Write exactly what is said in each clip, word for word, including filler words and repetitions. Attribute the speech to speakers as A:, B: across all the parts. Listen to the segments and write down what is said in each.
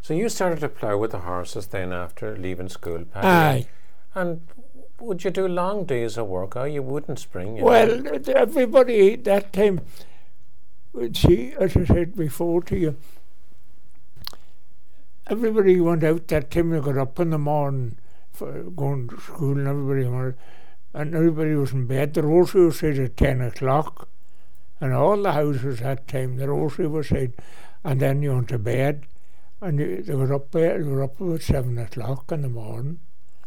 A: So you started to plough with the horses then after leaving school, Paddy?
B: Aye.
A: And would you do long days of work? Oh, you wouldn't spring. You
B: Well,
A: know?
B: everybody that time, see, as I said before to you, everybody went out that time. They got up in the morning for going to school, and everybody went, and everybody was in bed. The rosary was said at ten o'clock, and all the houses that time, the rosary was said, and then you went to bed, and you, they were up there. They were up about seven o'clock in the morning,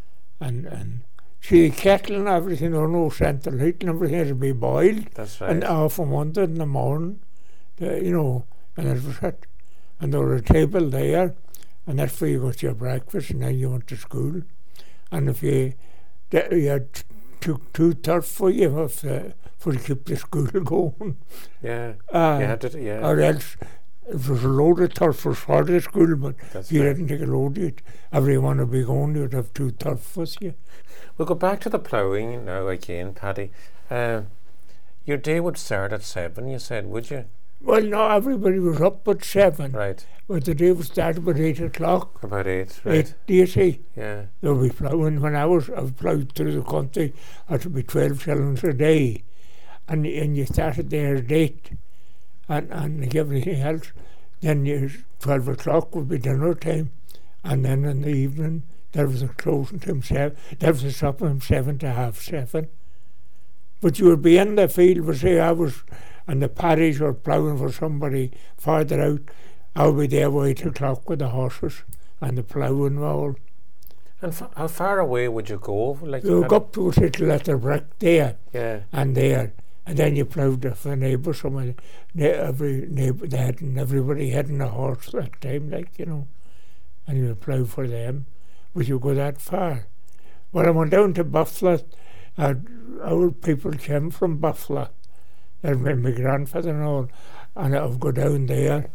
B: and and see the kettle and everything. There was no central heat, and everything had to be boiled.
A: That's right.
B: And off and wanted in the morning, the, you know, and it was it. And there was a table there, and that's where you got your breakfast, and then you went to school. And if you, you had t- took two turf for you if, uh, for to keep the school going.
A: Yeah.
B: Uh,
A: you had to, yeah.
B: Or else, if it was a load of turf for for the school, but
A: That's
B: if you
A: right.
B: didn't take a load of it, everyone would be going, you'd have two turf with you.
A: We'll go back to the ploughing now again, Paddy. Uh, your day would start at seven, you said, would you?
B: Well, no, everybody was up at seven.
A: Right.
B: But the day would start about eight o'clock.
A: About eight, right.
B: Eight, do you see?
A: Yeah.
B: There would be ploughing. When I was, I ploughed through the country, it would be twelve shillings a day. And and you started there at eight, and, and everything else. Then you, twelve o'clock would be dinner time. And then in the evening, there was a closing time, seven, there was a supper from seven to half seven. But you would be in the field, but say I was, and the parish were ploughing for somebody farther out, I would be there by eight o'clock with the horses and the ploughing and all.
A: And f- how far away would you go? Like
B: You go up to a little at the brick there,
A: Yeah.
B: and there, and then you ploughed for the neighbour. Some every neighbour they had, and everybody had a horse that time, like you know, and you would plough for them. But you go that far. When I went down to Buffalo, uh, our people came from Buffalo. That was my grandfather and all, and I would go down there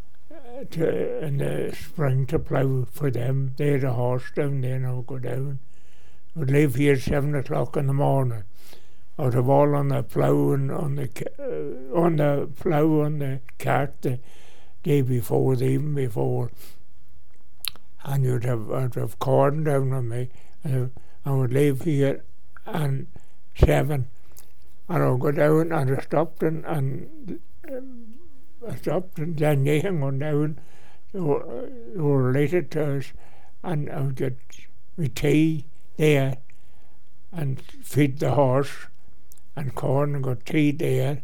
B: uh, to, in the spring to plough for them. They had a horse down there, and I would go down. I would leave here at seven o'clock in the morning. I would have all on the plough and on the uh, on the plough on the cart the day before, the evening before, and you'd have I'd have corn down on me, and I would leave here and seven. And I would go down, and I stopped, and, and um, I stopped, and then they hung on down, they were, they were related to us, and I would get my tea there, and feed the horse, and corn, and got tea there,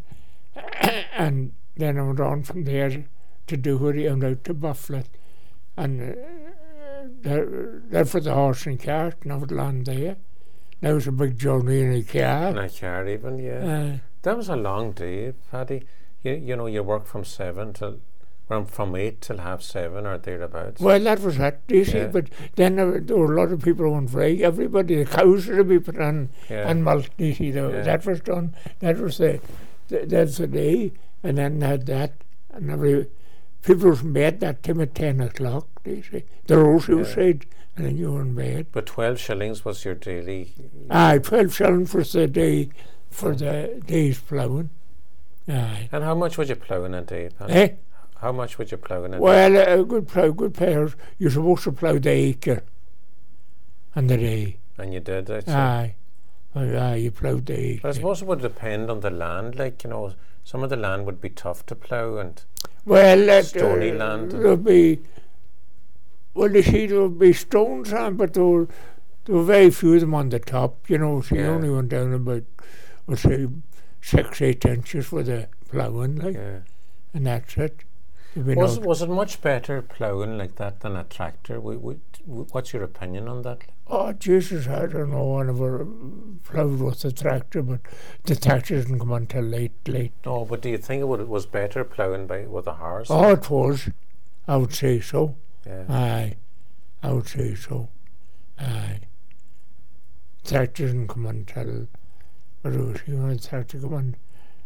B: and then I went on from there to Dewey and out to Buffalo, and uh, there, there for the horse and cart, and I would land there. That was a big journey in a car.
A: In a car even, yeah.
B: Uh,
A: that was a long day, Paddy. You you know, you work from seven till, well, from eight till half seven or thereabouts.
B: well, that was it, you see.
A: Yeah.
B: But then there were, there were a lot of people on free. Everybody, the cows had to be put on
A: Yeah.
B: and milk, you see. The,
A: Yeah.
B: That was done. That was the, the that's the day. And then they had that. And every people was in bed that time at ten o'clock, you see. The rosary was
A: Yeah.
B: said, and then you were in bed.
A: But twelve shillings was your daily.
B: Aye, twelve shillings was the day for the day's ploughing. Aye.
A: And how much would you plough in a day, Paddy?
B: Eh?
A: How much would you plough in a day?
B: Well, a good plough, good plough. You're supposed to plough the acre and the day.
A: And you did, I'd say.
B: Aye. Oh, aye, you ploughed the acre.
A: But I suppose it would depend on the land. Like, you know, some of the land would be tough to plough, and
B: Well, uh,
A: stony
B: uh,
A: land.
B: There'll be, well, you see, there'll be stones on, but there were, there were very few of them on the top, you know, so you
A: Yeah.
B: only went down about, let's say, six, eight inches for the ploughing, like,
A: yeah.
B: and that's it. There'll be
A: Was
B: no-
A: was it much better ploughing like that than a tractor? We, we, what's your opinion on that?
B: Oh, Jesus, I don't know, I never ploughed with the tractor, but the tractor didn't come until late, late.
A: No, but do you think it would, was better ploughing by with a horse?
B: Oh, it was. I would say so.
A: Yeah.
B: Aye. I would say so. Aye. Tractor didn't come until, what was he wanted tractor come on?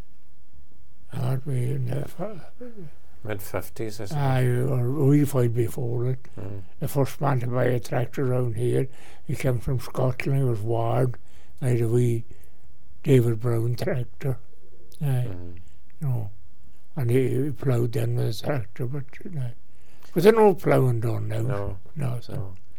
B: I'd be in the,
A: Mid fifties, I suppose.
B: aye, or we fight before it.
A: Mm.
B: The first man to buy a tractor around here, he came from Scotland, he was Ward, and he had a wee David Brown tractor. Aye,
A: Mm.
B: you know, and he, he ploughed in with a tractor, but you know, But there's no ploughing done now.
A: No.
B: No, so.
A: No.